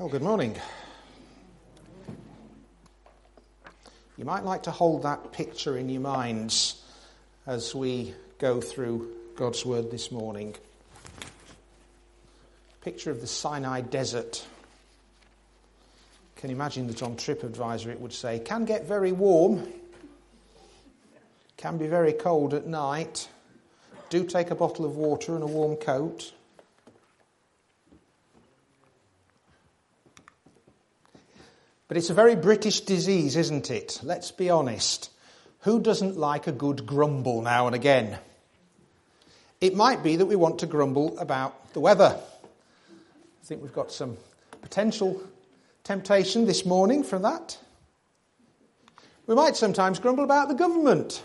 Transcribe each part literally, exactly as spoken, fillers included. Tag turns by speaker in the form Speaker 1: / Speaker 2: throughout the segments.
Speaker 1: Well, good morning. You might like to hold that picture in your minds as we go through God's Word this morning. Picture of the Sinai Desert. Can you imagine that on TripAdvisor it would say, can get very warm, can be very cold at night, do take a bottle of water and a warm coat. But it's a very British disease, isn't it? Let's be honest. Who doesn't like a good grumble now and again? It might be that we want to grumble about the weather. I think we've got some potential temptation this morning from that. We might sometimes grumble about the government.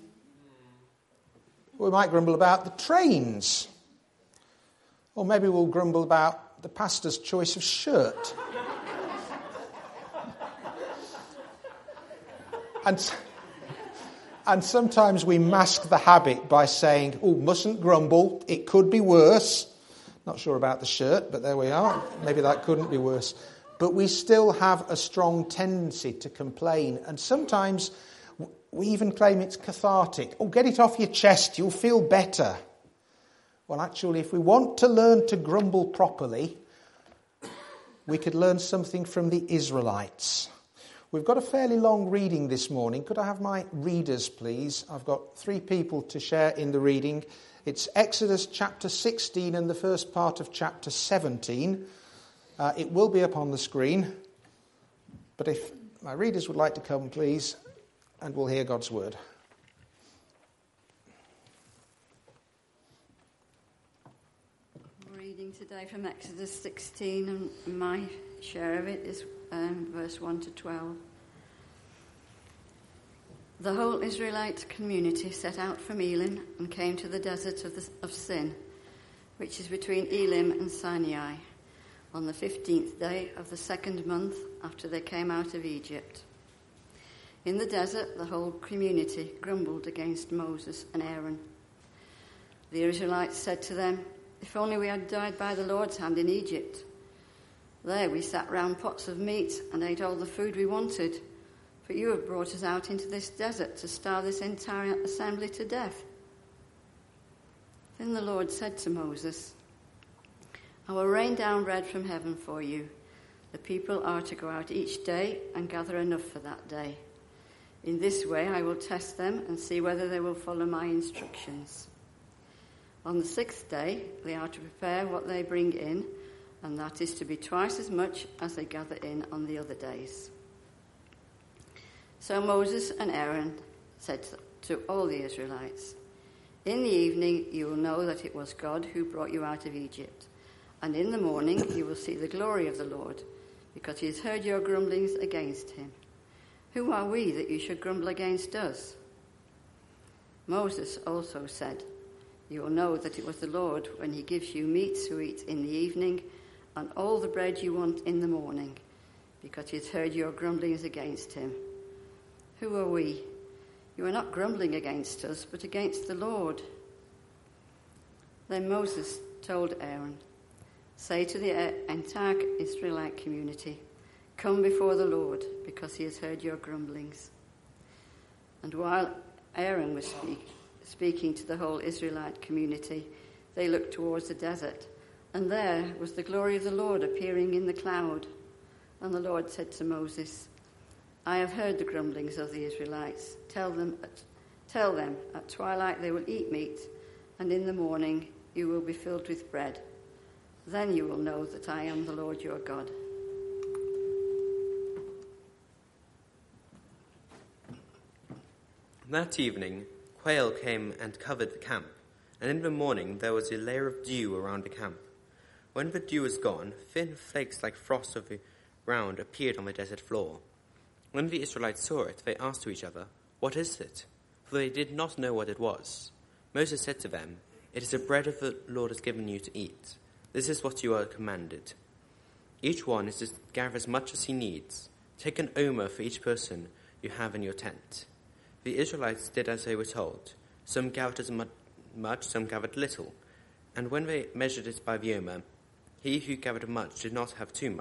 Speaker 1: We might grumble about the trains. Or maybe we'll grumble about the pastor's choice of shirt. And, and sometimes we mask the habit by saying, oh, mustn't grumble, it could be worse. Not sure about the shirt, but there we are. Maybe that couldn't be worse. But we still have a strong tendency to complain. And sometimes we even claim it's cathartic. Oh, get it off your chest, you'll feel better. Well, actually, if we want to learn to grumble properly, we could learn something from the Israelites. We've got a fairly long reading this morning. Could I have my readers, please? I've got three people to share in the reading. It's Exodus chapter sixteen and the first part of chapter seventeen. Uh, it will be up on the screen. But if my readers would like to come, please, and we'll hear God's word.
Speaker 2: Reading today from Exodus sixteen, and my share of it is um, verse one to twelve. The whole Israelite community set out from Elim and came to the desert of, the, of Sin, which is between Elim and Sinai, on the fifteenth day of the second month after they came out of Egypt. In the desert, the whole community grumbled against Moses and Aaron. The Israelites said to them, if only we had died by the Lord's hand in Egypt. There we sat round pots of meat and ate all the food we wanted. But you have brought us out into this desert to starve this entire assembly to death. Then the Lord said to Moses, I will rain down bread from heaven for you. The people are to go out each day and gather enough for that day. In this way I will test them and see whether they will follow my instructions. On the sixth day they are to prepare what they bring in, and that is to be twice as much as they gather in on the other days. So Moses and Aaron said to all the Israelites, in the evening you will know that it was God who brought you out of Egypt, and in the morning you will see the glory of the Lord, because he has heard your grumblings against him. Who are we that you should grumble against us? Moses also said, you will know that it was the Lord when he gives you meat to eat in the evening, and all the bread you want in the morning, because he has heard your grumblings against him. Who are we? You are not grumbling against us, but against the Lord. Then Moses told Aaron, say to the entire Israelite community, come before the Lord, because he has heard your grumblings. And while Aaron was speak, speaking to the whole Israelite community, they looked towards the desert, and there was the glory of the Lord appearing in the cloud. And the Lord said to Moses, I have heard the grumblings of the Israelites. Tell them, at, tell them, at twilight they will eat meat, and in the morning you will be filled with bread. Then you will know that I am the Lord your God.
Speaker 3: That evening, quail came and covered the camp, and in the morning there was a layer of dew around the camp. When the dew was gone, thin flakes like frost of the ground appeared on the desert floor. When the Israelites saw it, they asked to each other, what is it? For they did not know what it was. Moses said to them, it is the bread of the Lord has given you to eat. This is what you are commanded. Each one is to gather as much as he needs. Take an omer for each person you have in your tent. The Israelites did as they were told. Some gathered as much, some gathered little. And when they measured it by the omer, he who gathered much did not have too much,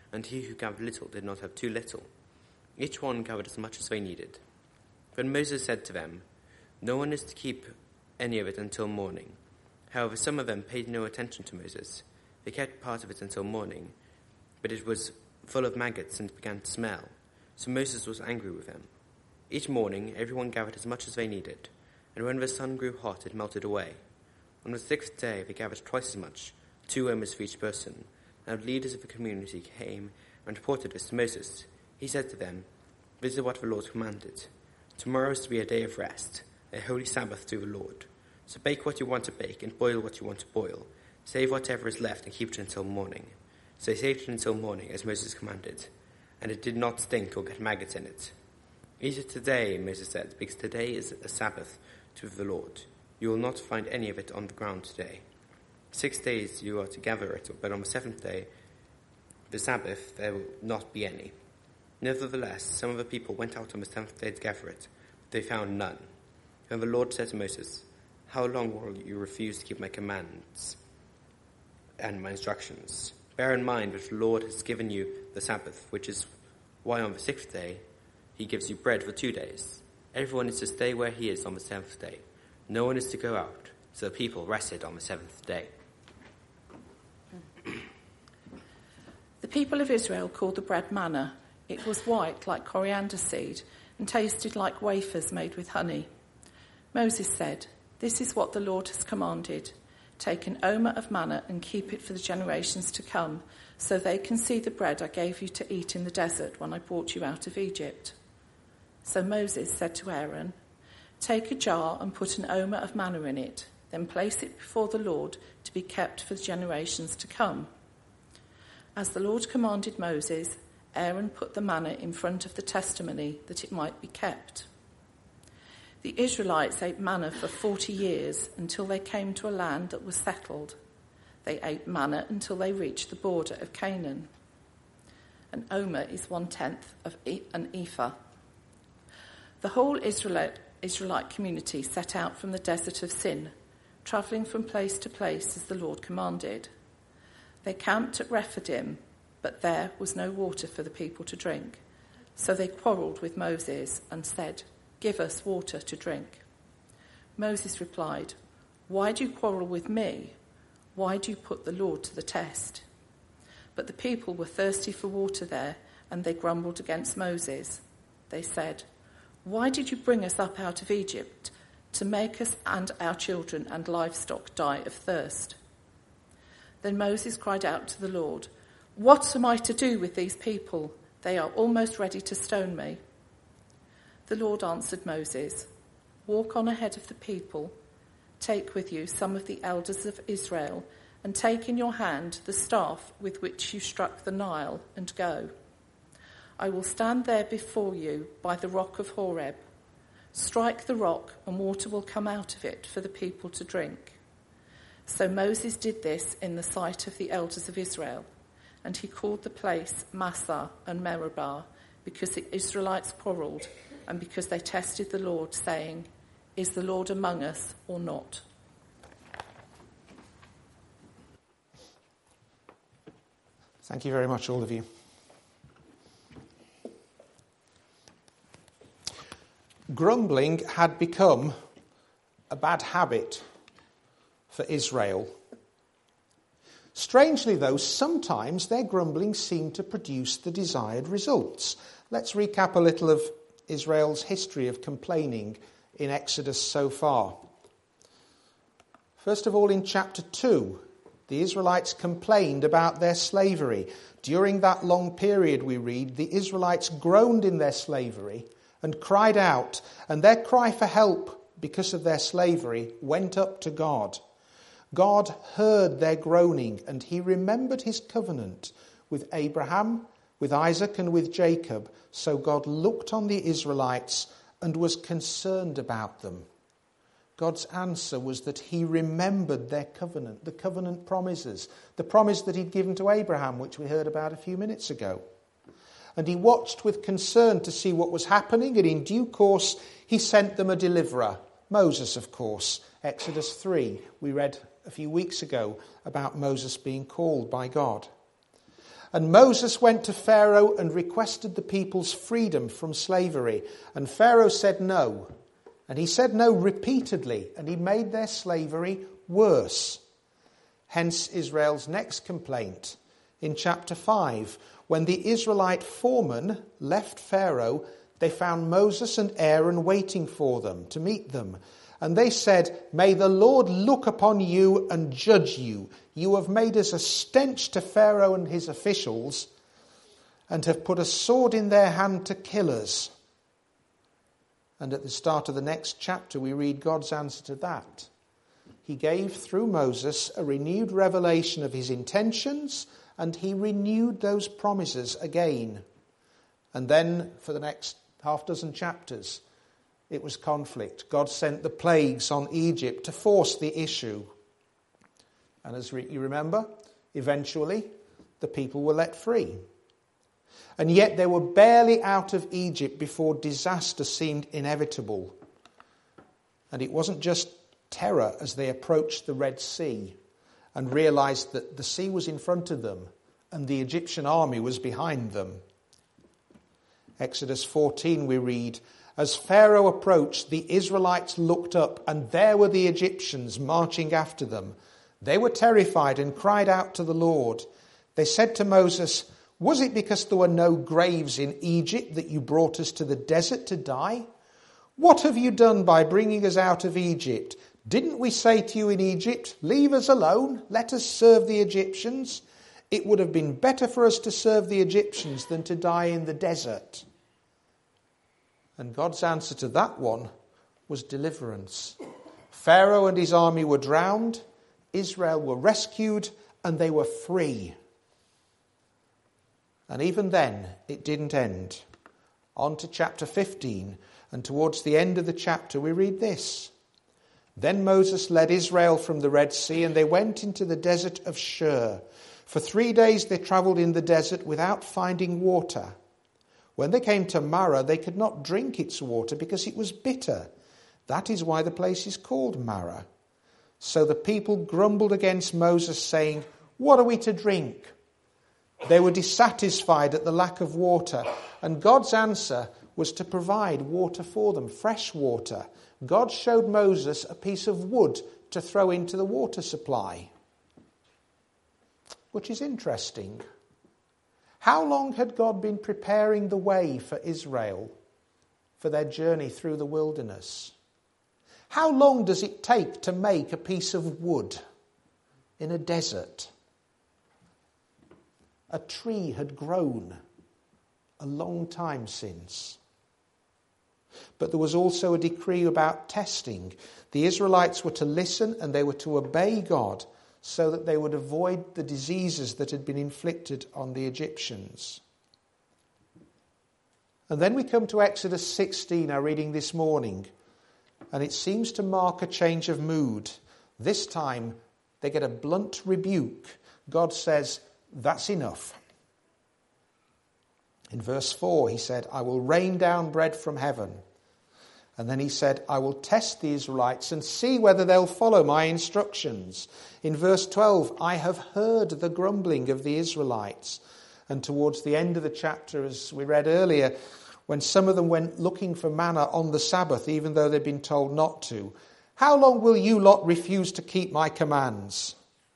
Speaker 3: and he who gathered little did not have too little. Each one gathered as much as they needed. Then Moses said to them, "No one is to keep any of it until morning." However, some of them paid no attention to Moses. They kept part of it until morning, but it was full of maggots and began to smell. So Moses was angry with them. Each morning, everyone gathered as much as they needed, and when the sun grew hot, it melted away. On the sixth day, they gathered twice as much, two omers for each person. And the leaders of the community came and reported this to Moses. He said to them, "This is what the Lord commanded. Tomorrow is to be a day of rest, a holy Sabbath to the Lord. So bake what you want to bake and boil what you want to boil. Save whatever is left and keep it until morning." So they saved it until morning, as Moses commanded, and it did not stink or get maggots in it. "Eat it today," Moses said, "because today is a Sabbath to the Lord. You will not find any of it on the ground today. Six days you are to gather it, but on the seventh day, the Sabbath, there will not be any." Nevertheless, some of the people went out on the seventh day to gather it, but they found none. And the Lord said to Moses, "How long will you refuse to keep my commands and my instructions? Bear in mind that the Lord has given you the Sabbath, which is why on the sixth day he gives you bread for two days. Everyone is to stay where he is on the seventh day. No one is to go out." So the people rested on the seventh day.
Speaker 4: The people of Israel called the bread manna. It was white like coriander seed and tasted like wafers made with honey. Moses said, "This is what the Lord has commanded. Take an omer of manna and keep it for the generations to come, so they can see the bread I gave you to eat in the desert when I brought you out of Egypt." So Moses said to Aaron, "Take a jar and put an omer of manna in it, then place it before the Lord to be kept for the generations to come." As the Lord commanded Moses, Aaron put the manna in front of the testimony that it might be kept. The Israelites ate manna for forty years until they came to a land that was settled. They ate manna until they reached the border of Canaan. An omer is one-tenth of an ephah. The whole Israelite, Israelite community set out from the desert of Sin, travelling from place to place as the Lord commanded. They camped at Rephidim, but there was no water for the people to drink. So they quarrelled with Moses and said, "Give us water to drink." Moses replied, "Why do you quarrel with me? Why do you put the Lord to the test?" But the people were thirsty for water there, and they grumbled against Moses. They said, "Why did you bring us up out of Egypt to make us and our children and livestock die of thirst?" Then Moses cried out to the Lord, "What am I to do with these people? They are almost ready to stone me." The Lord answered Moses, "Walk on ahead of the people. Take with you some of the elders of Israel, and take in your hand the staff with which you struck the Nile, and go. I will stand there before you by the rock of Horeb. Strike the rock, and water will come out of it for the people to drink." So Moses did this in the sight of the elders of Israel, and he called the place Massah and Meribah, because the Israelites quarrelled, and because they tested the Lord, saying, "Is the Lord among us or not?"
Speaker 1: Thank you very much, all of you. Grumbling had become a bad habit for Israel. Strangely, though, sometimes their grumbling seemed to produce the desired results. Let's recap a little of Israel's history of complaining in Exodus so far. First of all, in chapter two, the Israelites complained about their slavery. During that long period, we read, the Israelites groaned in their slavery and cried out, and their cry for help because of their slavery went up to God. God heard their groaning, and he remembered his covenant with Abraham, with Isaac, and with Jacob. So God looked on the Israelites and was concerned about them. God's answer was that he remembered their covenant, the covenant promises, the promise that he'd given to Abraham, which we heard about a few minutes ago. And he watched with concern to see what was happening, and in due course he sent them a deliverer, Moses, of course. Exodus three, we read a few weeks ago about Moses being called by God. And Moses went to Pharaoh and requested the people's freedom from slavery. And Pharaoh said no. And he said no repeatedly, and he made their slavery worse. Hence Israel's next complaint in chapter five. When the Israelite foremen left Pharaoh, they found Moses and Aaron waiting for them to meet them. And they said, "May the Lord look upon you and judge you. You have made us a stench to Pharaoh and his officials, and have put a sword in their hand to kill us." And at the start of the next chapter, we read God's answer to that. He gave, through Moses, a renewed revelation of his intentions, and he renewed those promises again. And then, for the next half dozen chapters, it was conflict. God sent the plagues on Egypt to force the issue. And as you remember, eventually the people were let free. And yet they were barely out of Egypt before disaster seemed inevitable. And it wasn't just terror as they approached the Red Sea and realized that the sea was in front of them and the Egyptian army was behind them. Exodus fourteen we read, "As Pharaoh approached, the Israelites looked up, and there were the Egyptians marching after them. They were terrified and cried out to the Lord. They said to Moses, 'Was it because there were no graves in Egypt that you brought us to the desert to die? What have you done by bringing us out of Egypt? Didn't we say to you in Egypt, leave us alone, let us serve the Egyptians? It would have been better for us to serve the Egyptians than to die in the desert.'" And God's answer to that one was deliverance. Pharaoh and his army were drowned, Israel were rescued, and they were free. And even then, it didn't end. On to chapter fifteen, and towards the end of the chapter we read this. "Then Moses led Israel from the Red Sea, and they went into the desert of Shur. For three days they travelled in the desert without finding water. When they came to Marah, they could not drink its water because it was bitter. That is why the place is called Marah. So the people grumbled against Moses, saying, 'What are we to drink?' They were dissatisfied at the lack of water, and God's answer was to provide water for them, fresh water. God showed Moses a piece of wood to throw into the water supply. Which is interesting. How long had God been preparing the way for Israel for their journey through the wilderness? How long does it take to make a piece of wood in a desert? A tree had grown a long time since. But there was also a decree about testing. The Israelites were to listen and they were to obey God so that they would avoid the diseases that had been inflicted on the Egyptians. And then we come to Exodus sixteen, our reading this morning, and it seems to mark a change of mood. This time they get a blunt rebuke. God says, "That's enough." In verse four he said, "I will rain down bread from heaven." And then he said, "I will test the Israelites and see whether they'll follow my instructions." In verse twelve, "I have heard the grumbling of the Israelites." And towards the end of the chapter, as we read earlier, when some of them went looking for manna on the Sabbath, even though they'd been told not to, "How long will you lot refuse to keep my commands?"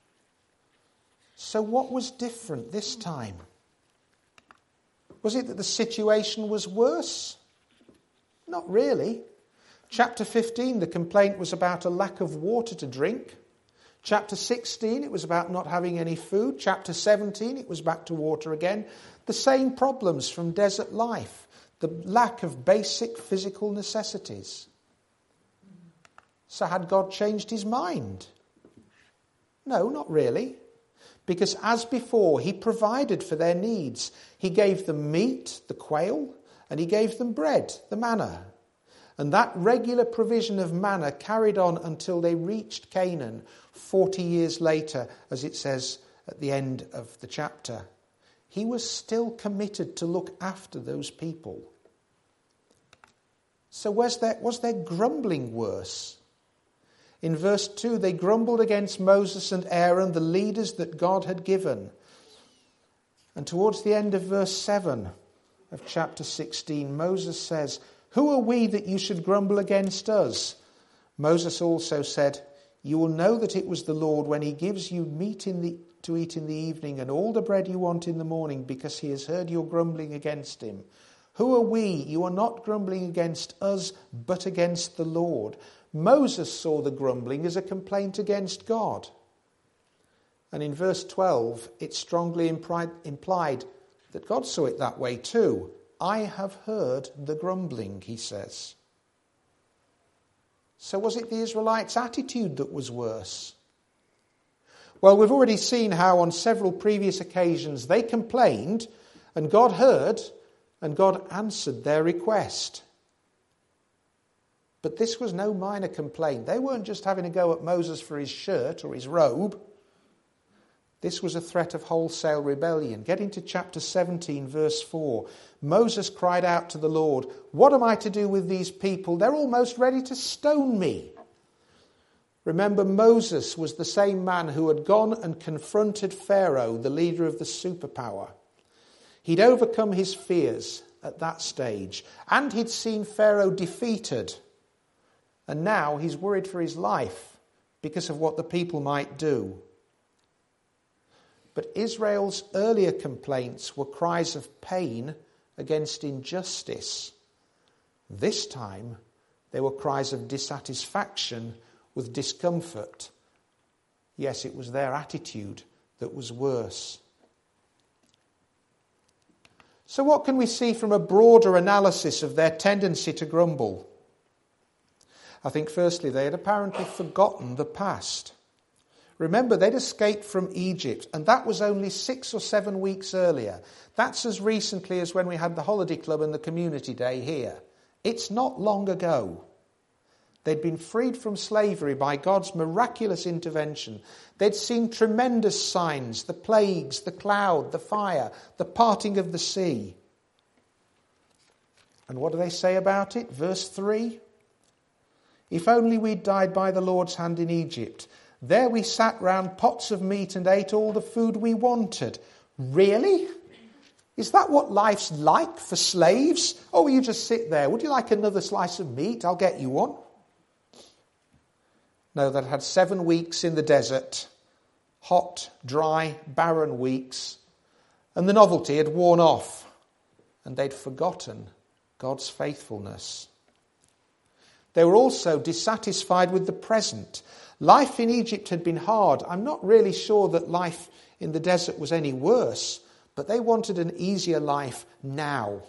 Speaker 1: So what was different this time? Was it that the situation was worse? Not really. Chapter fifteen, the complaint was about a lack of water to drink. Chapter sixteen, it was about not having any food. Chapter seventeen, it was back to water again. The same problems from desert life. The lack of basic physical necessities. So had God changed his mind? No, not really. Because as before, he provided for their needs. He gave them meat, the quail, and he gave them bread, the manna. And that regular provision of manna carried on until they reached Canaan forty years later, as it says at the end of the chapter. He was still committed to look after those people. So was their, was their grumbling worse? In verse two, they grumbled against Moses and Aaron, the leaders that God had given. And towards the end of verse seven of chapter sixteen, Moses says, "Who are we that you should grumble against us?" Moses also said, "You will know that it was the Lord when he gives you meat in the, to eat in the evening and all the bread you want in the morning, because he has heard your grumbling against him. Who are we? You are not grumbling against us, but against the Lord." Moses saw the grumbling as a complaint against God. And in verse twelve, it's strongly implied, implied that God saw it that way too. "I have heard the grumbling," he says. So was it the Israelites' attitude that was worse? Well, we've already seen how on several previous occasions they complained and God heard and God answered their request. But this was no minor complaint. They weren't just having a go at Moses for his shirt or his robe. This was a threat of wholesale rebellion. Getting to chapter seventeen, verse four, Moses cried out to the Lord, "What am I to do with these people? They're almost ready to stone me." Remember, Moses was the same man who had gone and confronted Pharaoh, the leader of the superpower. He'd overcome his fears at that stage, and he'd seen Pharaoh defeated. And now he's worried for his life because of what the people might do. But Israel's earlier complaints were cries of pain against injustice. This time, they were cries of dissatisfaction with discomfort. Yes, it was their attitude that was worse. So what can we see from a broader analysis of their tendency to grumble? I think firstly, they had apparently forgotten the past. Remember, they'd escaped from Egypt, and that was only six or seven weeks earlier. That's as recently as when we had the holiday club and the community day here. It's not long ago. They'd been freed from slavery by God's miraculous intervention. They'd seen tremendous signs, the plagues, the cloud, the fire, the parting of the sea. And what do they say about it? Verse three. "If only we'd died by the Lord's hand in Egypt. There we sat round pots of meat and ate all the food we wanted." Really? Is that what life's like for slaves? Oh, you just sit there. Would you like another slice of meat? I'll get you one. No, they'd had seven weeks in the desert, hot, dry, barren weeks, and the novelty had worn off, and they'd forgotten God's faithfulness. They were also dissatisfied with the present. Life in Egypt had been hard. I'm not really sure that life in the desert was any worse, but they wanted an easier life now.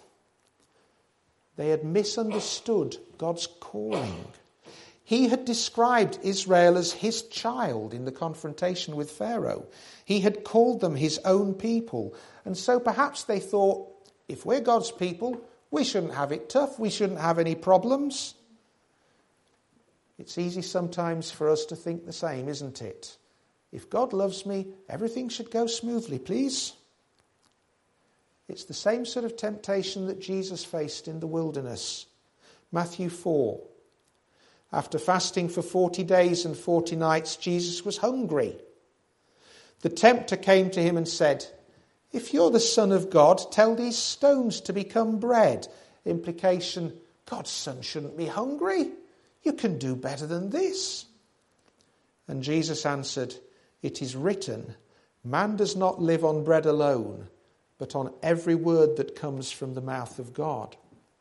Speaker 1: They had misunderstood God's calling. He had described Israel as his child in the confrontation with Pharaoh. He had called them his own people. And so perhaps they thought, if we're God's people, we shouldn't have it tough. We shouldn't have any problems. It's easy sometimes for us to think the same, isn't it? If God loves me, everything should go smoothly, please. It's the same sort of temptation that Jesus faced in the wilderness. Matthew four. After fasting for forty days and forty nights, Jesus was hungry. The tempter came to him and said, "If you're the Son of God, tell these stones to become bread." Implication, God's Son shouldn't be hungry. You can do better than this. And Jesus answered, "It is written, man does not live on bread alone, but on every word that comes from the mouth of God."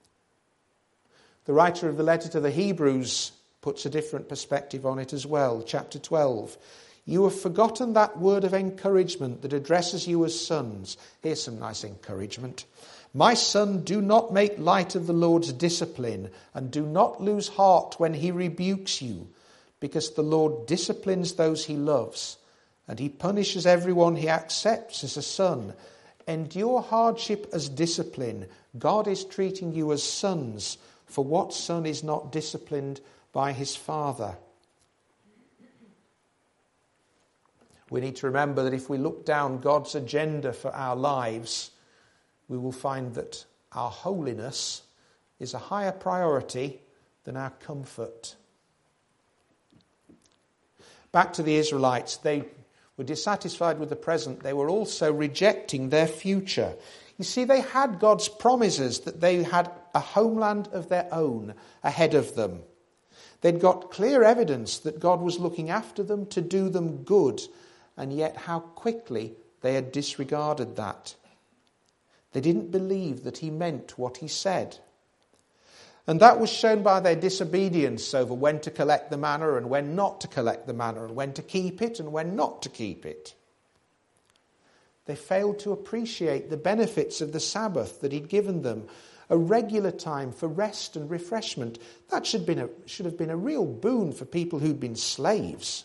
Speaker 1: The writer of the letter to the Hebrews puts a different perspective on it as well. Chapter twelve. "You have forgotten that word of encouragement that addresses you as sons." Here's some nice encouragement. "My son, do not make light of the Lord's discipline, and do not lose heart when he rebukes you, because the Lord disciplines those he loves, and he punishes everyone he accepts as a son. Endure hardship as discipline. God is treating you as sons, for what son is not disciplined by his father?" We need to remember that if we look down God's agenda for our lives, we will find that our holiness is a higher priority than our comfort. Back to the Israelites, they were dissatisfied with the present, they were also rejecting their future. You see, they had God's promises that they had a homeland of their own ahead of them. They'd got clear evidence that God was looking after them to do them good, and yet how quickly they had disregarded that. They didn't believe that he meant what he said. And that was shown by their disobedience over when to collect the manna and when not to collect the manna, and when to keep it and when not to keep it. They failed to appreciate the benefits of the Sabbath that he'd given them, a regular time for rest and refreshment. That should, been a, should have been a real boon for people who'd been slaves.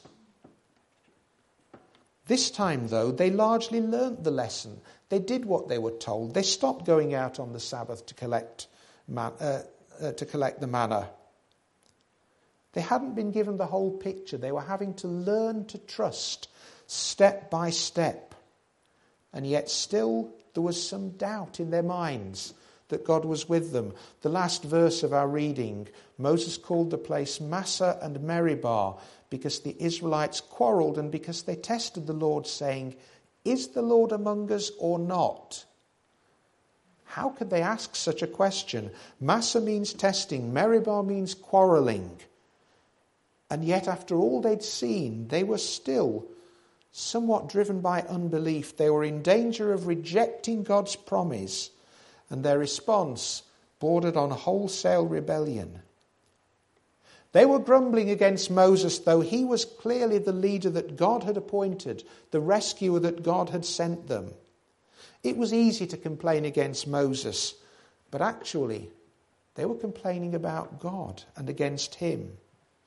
Speaker 1: This time, though, they largely learnt the lesson. They did what they were told. They stopped going out on the Sabbath to collect, man, uh, uh, to collect the manna. They hadn't been given the whole picture. They were having to learn to trust step by step. And yet still there was some doubt in their minds that God was with them. The last verse of our reading, Moses called the place Massah and Meribah because the Israelites quarrelled and because they tested the Lord, saying, "Is the Lord among us or not?" How could they ask such a question? Massah means testing, Meribah means quarrelling. And yet after all they'd seen, they were still somewhat driven by unbelief. They were in danger of rejecting God's promise, and their response bordered on wholesale rebellion. They were grumbling against Moses, though he was clearly the leader that God had appointed, the rescuer that God had sent them. It was easy to complain against Moses, but actually they were complaining about God and against him.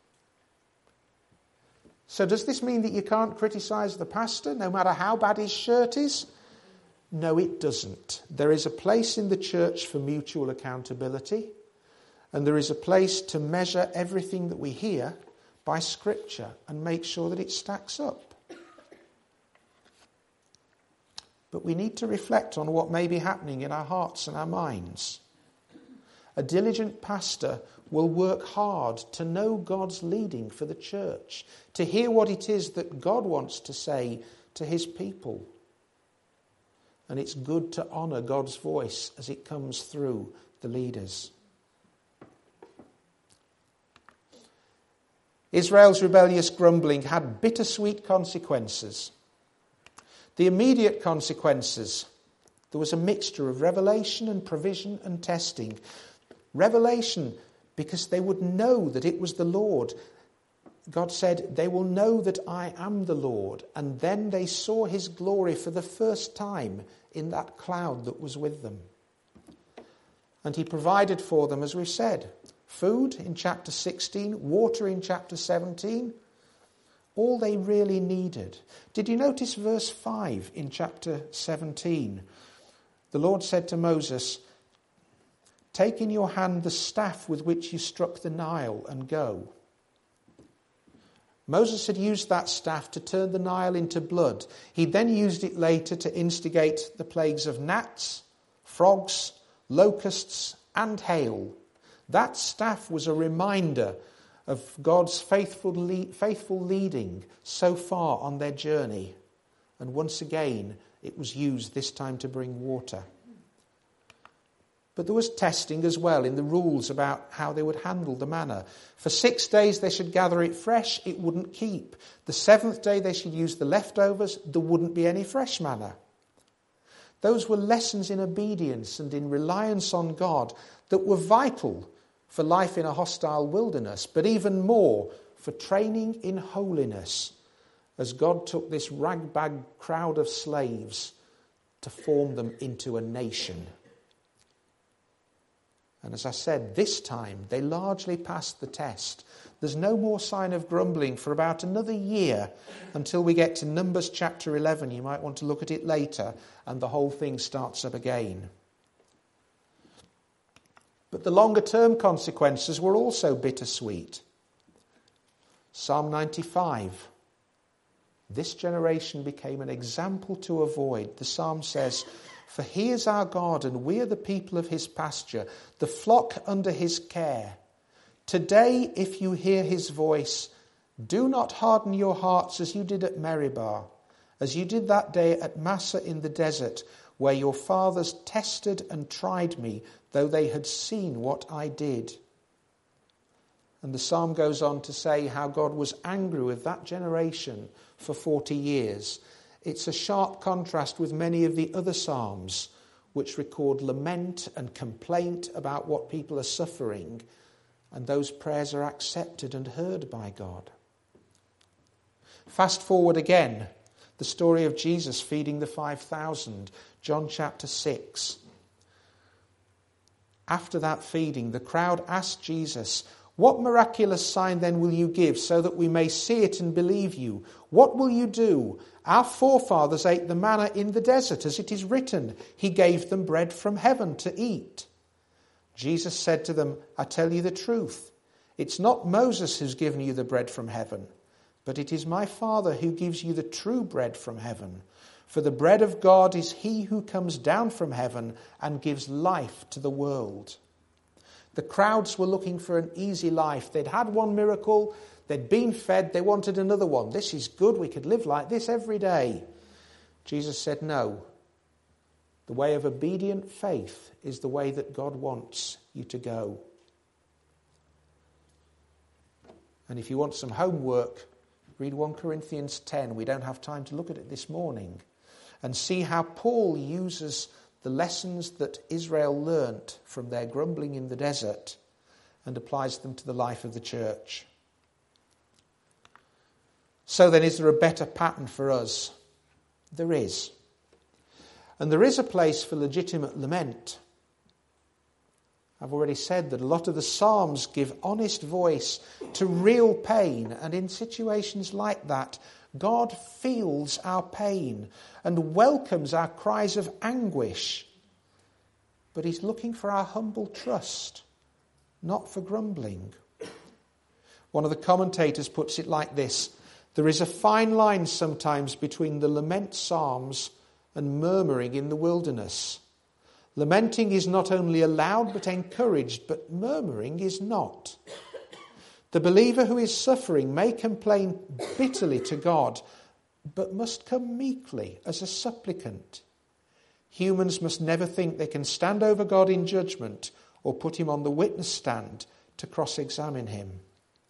Speaker 1: So does this mean that you can't criticise the pastor, no matter how bad his shirt is? No, it doesn't. There is a place in the church for mutual accountability, and there is a place to measure everything that we hear by Scripture and make sure that it stacks up. But we need to reflect on what may be happening in our hearts and our minds. A diligent pastor will work hard to know God's leading for the church, to hear what it is that God wants to say to his people. And it's good to honour God's voice as it comes through the leaders. Israel's rebellious grumbling had bittersweet consequences. The immediate consequences, there was a mixture of revelation and provision and testing. Revelation, because they would know that it was the Lord. God said, "They will know that I am the Lord." And then they saw his glory for the first time in that cloud that was with them. And he provided for them, as we've said, food in chapter sixteen, water in chapter seventeen, all they really needed. Did you notice verse five in chapter seventeen? The Lord said to Moses, "Take in your hand the staff with which you struck the Nile and go." Moses had used that staff to turn the Nile into blood. He then used it later to instigate the plagues of gnats, frogs, locusts, and hail. That staff was a reminder of God's faithful, le- faithful leading so far on their journey. And once again, it was used this time to bring water. But there was testing as well in the rules about how they would handle the manna. For six days they should gather it fresh, it wouldn't keep. The seventh day they should use the leftovers, there wouldn't be any fresh manna. Those were lessons in obedience and in reliance on God that were vital for life in a hostile wilderness, but even more for training in holiness, as God took this ragbag crowd of slaves to form them into a nation. And as I said, this time they largely passed the test. There's no more sign of grumbling for about another year until we get to Numbers chapter eleven. You might want to look at it later, and the whole thing starts up again. But the longer term consequences were also bittersweet. Psalm ninety-five. This generation became an example to avoid. The psalm says, "For he is our God, and we are the people of his pasture, the flock under his care. Today, if you hear his voice, do not harden your hearts as you did at Meribah, as you did that day at Massah in the desert, where your fathers tested and tried me, though they had seen what I did." And the psalm goes on to say how God was angry with that generation for forty years. It's a sharp contrast with many of the other psalms, which record lament and complaint about what people are suffering, and those prayers are accepted and heard by God. Fast forward again, the story of Jesus feeding the five thousand, John chapter six. After that feeding, the crowd asked Jesus, "What miraculous sign then will you give so that we may see it and believe you? What will you do? Our forefathers ate the manna in the desert, as it is written, he gave them bread from heaven to eat." Jesus said to them, "I tell you the truth. It's not Moses who's given you the bread from heaven, but it is my Father who gives you the true bread from heaven. For the bread of God is he who comes down from heaven and gives life to the world." The crowds were looking for an easy life. They'd had one miracle, they'd been fed, they wanted another one. This is good, we could live like this every day. Jesus said, no. The way of obedient faith is the way that God wants you to go. And if you want some homework, read First Corinthians ten. We don't have time to look at it this morning. And see how Paul uses the lessons that Israel learnt from their grumbling in the desert and applies them to the life of the church. So then, is there a better pattern for us? There is. And there is a place for legitimate lament. I've already said that a lot of the Psalms give honest voice to real pain, and in situations like that, God feels our pain and welcomes our cries of anguish. But he's looking for our humble trust, not for grumbling. One of the commentators puts it like this: there is a fine line sometimes between the lament psalms and murmuring in the wilderness. Lamenting is not only allowed but encouraged, but murmuring is not. The believer who is suffering may complain bitterly to God, but must come meekly as a supplicant. Humans must never think they can stand over God in judgment or put him on the witness stand to cross-examine him.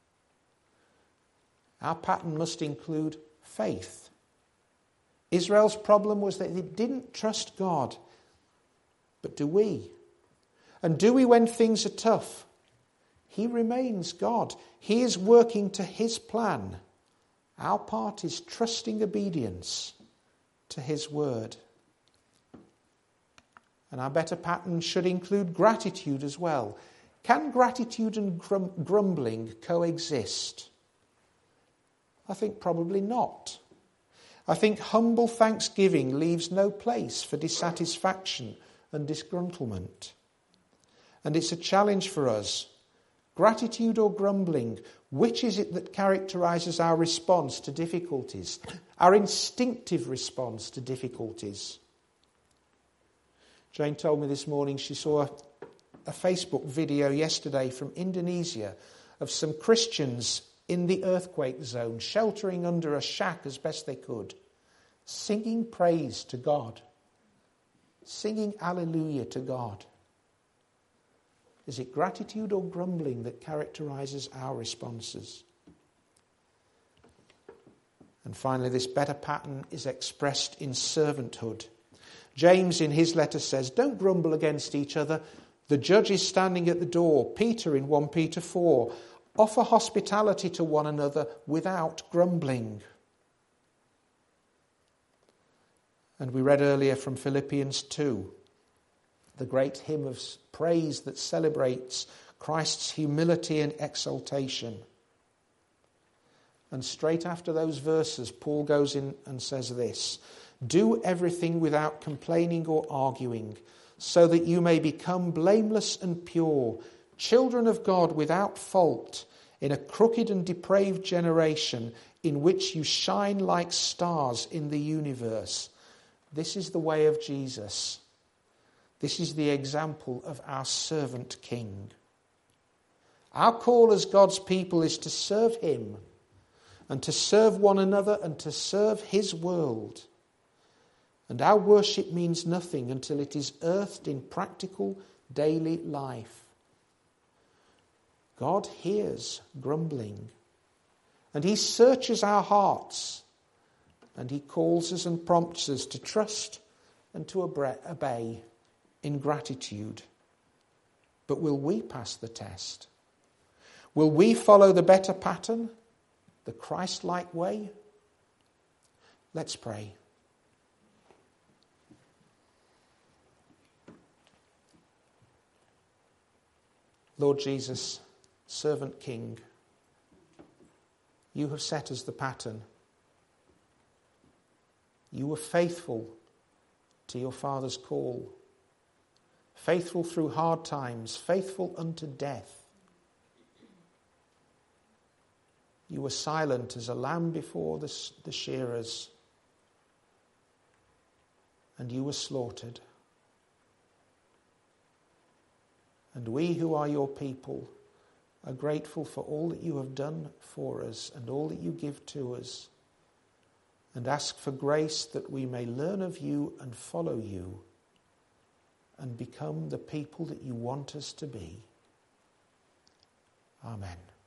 Speaker 1: Our pattern must include faith. Israel's problem was that they didn't trust God. But do we? And do we when things are tough? He remains God. He is working to his plan. Our part is trusting obedience to his word. And our better pattern should include gratitude as well. Can gratitude and grum- grumbling coexist? I think probably not. I think humble thanksgiving leaves no place for dissatisfaction and disgruntlement. And it's a challenge for us. Gratitude or grumbling, which is it that characterises our response to difficulties, our instinctive response to difficulties? Jane told me this morning she saw a, a Facebook video yesterday from Indonesia of some Christians in the earthquake zone, sheltering under a shack as best they could, singing praise to God, singing Alleluia to God. Is it gratitude or grumbling that characterises our responses? And finally, this better pattern is expressed in servanthood. James in his letter says, don't grumble against each other. The judge is standing at the door. Peter in First Peter four, offer hospitality to one another without grumbling. And we read earlier from Philippians two, the great hymn of praise that celebrates Christ's humility and exaltation. And straight after those verses, Paul goes in and says this: do everything without complaining or arguing, so that you may become blameless and pure, children of God without fault, in a crooked and depraved generation, in which you shine like stars in the universe. This is the way of Jesus. This is the example of our servant King. Our call as God's people is to serve him and to serve one another and to serve his world. And our worship means nothing until it is earthed in practical daily life. God hears grumbling, and he searches our hearts, and he calls us and prompts us to trust and to obey in gratitude. But will we pass the test? Will we follow the better pattern, the Christ-like way? Let's pray. Lord Jesus, servant King, you have set us the pattern. You were faithful to your Father's call, faithful through hard times, faithful unto death. You were silent as a lamb before the, the shearers, and you were slaughtered. And we who are your people are grateful for all that you have done for us and all that you give to us, and ask for grace that we may learn of you and follow you and become the people that you want us to be. Amen.